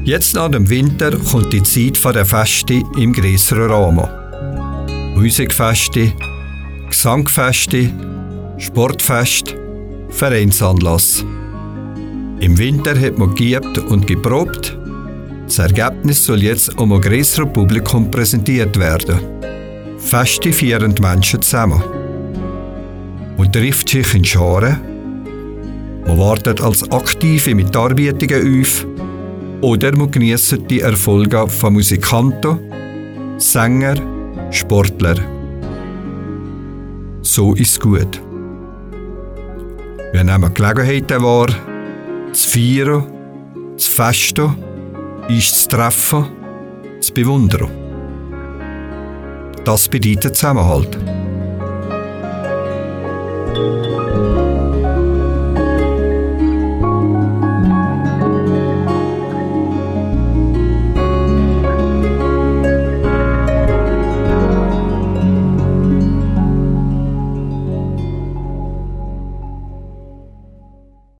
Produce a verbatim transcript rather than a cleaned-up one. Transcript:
Jetzt nach dem Winter kommt die Zeit der Feste im grösseren Rahmen. Musikfeste, Gesangfeste, Sportfest, Vereinsanlass. Im Winter hat man geübt und geprobt. Das Ergebnis soll jetzt um ein grösseres Publikum präsentiert werden. Feste feiern die Menschen zusammen. Man trifft sich in Scharen. Man wartet als Aktive mit Darbietungen auf. Oder man genießt die Erfolge von Musikanten, Sänger, Sportler. So ist es gut. Wir nehmen Gelegenheiten wahr, zu feiern, zu festen, uns zu treffen, zu bewundern. Das bedeutet Zusammenhalt.